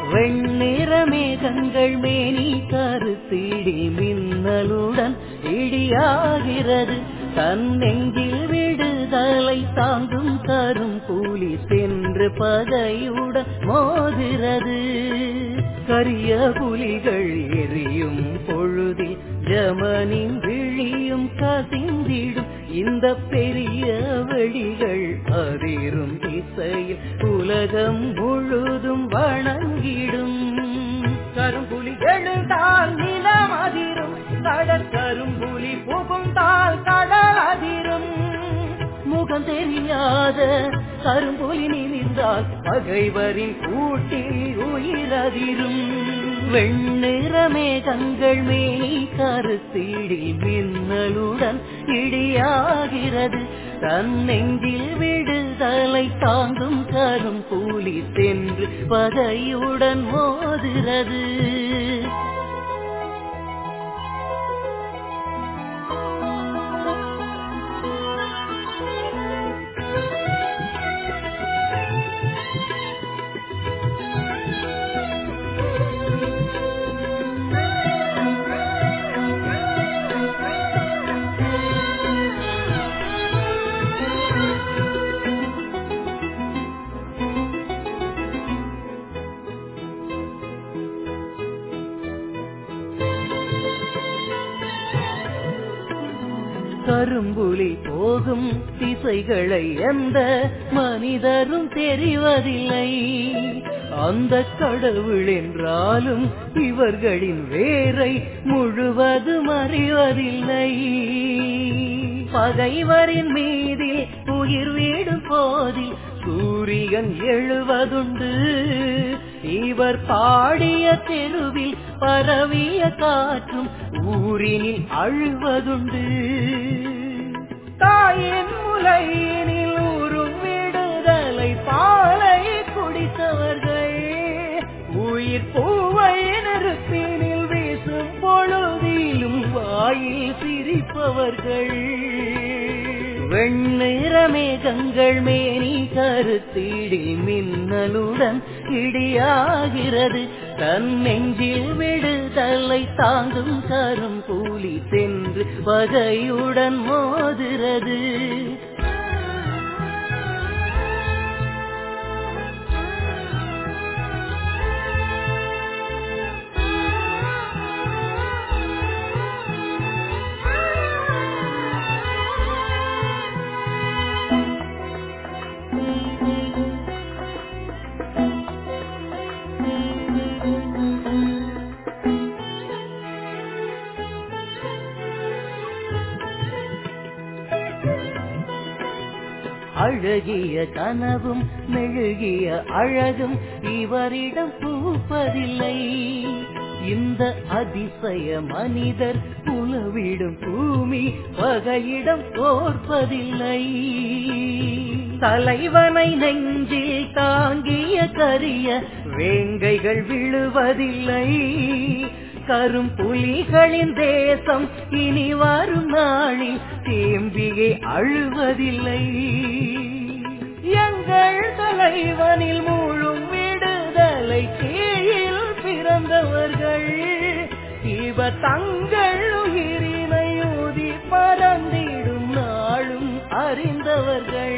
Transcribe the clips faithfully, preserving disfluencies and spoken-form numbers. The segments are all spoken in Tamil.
வெண்ணிற மேகங்கள் மேனி கருத்திடி மின்னலுடன் இடியாகிறது. தன் நெஞ்சில் விடுதலை தாங்கும் கரும் கூலி சென்று பகையுடன் மோதுகிறது. கரிய புலிகள் எரியும் பொழுதில் ஜமனின் விழியும் கசிந்திடும். இந்த பெரிய வெடிகள் அதிரும் இசையில் உலகம் முழுதும் வணங்கிடும். கரும்புலி எழுந்தால் நிலம் அதிரும், கடற்கரும்புலி புகுந்தால் கடல் அதிரும். முகம் தெரியாத கரும்புலி நின்றால் பகைவரின் கூட்டில் உயிரதிரும். வெண்ணிற மேகங்கள் மேனி கருத்திடி மின்னலுடன் இடியாகிறது. தன் நெஞ்சில் விடுதலை தாங்கும் கரும் கூலி சென்று பகையுடன் மோதுகிறது. கரும்புலி போகும் திசைகளை எந்த மனிதரும் தெரிவதில்லை. அந்த கடவுள் என்றாலும் இவர்களின் வேரை முழுவதும் அறிவதில்லை. பகைவரின் மீதில் உயிர் வீடும் போதில் சூரியன் எழுவதுண்டு. இவர் பாடிய தெருவில் பரவிய காற்றும் ஊரினில் அழுவதுண்டு. தாயின் முலையினில் ஊரும் விடுதலை பாலை குடித்தவர்கள், உயிர் பூவை நெருப்பினில் வீசும் பொழுதிலும் வாயில் சிரிப்பவர்கள். வெண்ணிற மேகங்கள் மேனி கருத்திடி மின்னலுடன் இடியாகிறது. தன் நெஞ்சில் விடுதலை தாங்கும் கரும் கூலி சென்று பகையுடன் மோதுகிறது. அழகிய கனவும் மெழுகிய அழகும் இவரிடம் பூப்பதில்லை. இந்த அதிசய மனிதர் உலவிடும் பூமி பகையிடம் தோற்பதில்லை. தலைவனை நெஞ்சில் தாங்கிய கரிய வேங்கைகள் விழுவதில்லை. கரும் புலிகளின் தேசம் இனி வரும் நாளில் தேம்பியே அழுவதில்லை. எங்கள் தலைவனில் மூழும் விடுதலை கீழில் பிறந்தவர்கள், இவர் தங்கள் உயிரினை ஊதி பறந்திடும் நாளும் அறிந்தவர்கள்.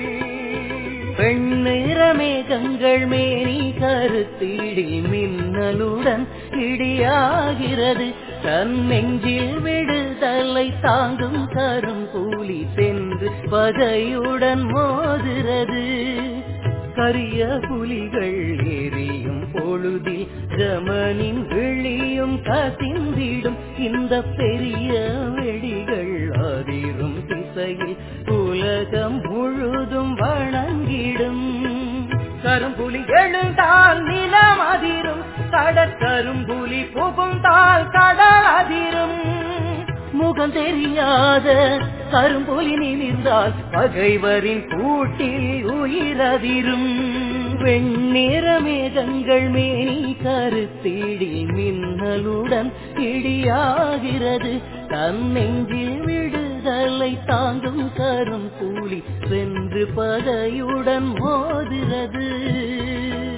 வெண்ணிற மேகங்கள் மேனி கருத்திடி மின்னலுடன் இடியாகிறது. தன் நெஞ்சில் விடுதலை தாங்கும் கரும் கூலி சென்று பகையுடன் மோதுகிறது. கரிய புலிகள் எரியும் பொழுதில் ஜமனின் விழியும் கசிந்திடும். இந்த பெரிய வெடிகள் அதிரும் திசையில் உலகம் முழுதும் வணங்கிடும். கரும்புலி எழுந்தால் நிலம் அதிரும், கடற்கரும்புலி புகுந்தால் கடல் அதிரும். முகம் தெரியாத கரும்புலி நின்றால் பகைவரின் கூட்டில் உயிரதிரும். வெண்ணிற மேகங்கள் மேனி கருத்திடி மின்னலுடன் இடியாகிறது. தன் நெஞ்சில் விடுதலை தாங்கும் கரும் கூலி சென்று பகையுடன் மோதுகிறது.